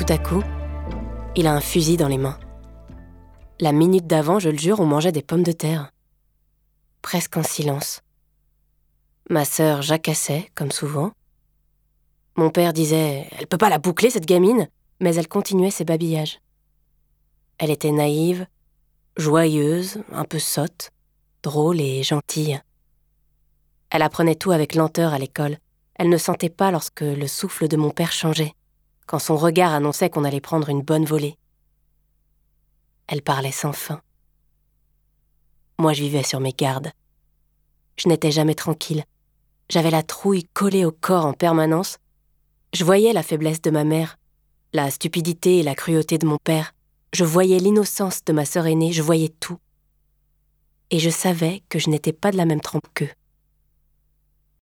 tout à coup, il a un fusil dans les mains. La minute d'avant, je le jure, on mangeait des pommes de terre. Presque en silence. Ma sœur jacassait, comme souvent. Mon père disait « Elle peut pas la boucler, cette gamine !» Mais elle continuait ses babillages. Elle était naïve, joyeuse, un peu sotte, drôle et gentille. Elle apprenait tout avec lenteur à l'école. Elle ne sentait pas lorsque le souffle de mon père changeait, quand son regard annonçait qu'on allait prendre une bonne volée. Elle parlait sans fin. Moi, je vivais sur mes gardes. Je n'étais jamais tranquille. J'avais la trouille collée au corps en permanence. Je voyais la faiblesse de ma mère, la stupidité et la cruauté de mon père. Je voyais l'innocence de ma sœur aînée, je voyais tout. Et je savais que je n'étais pas de la même trempe qu'eux.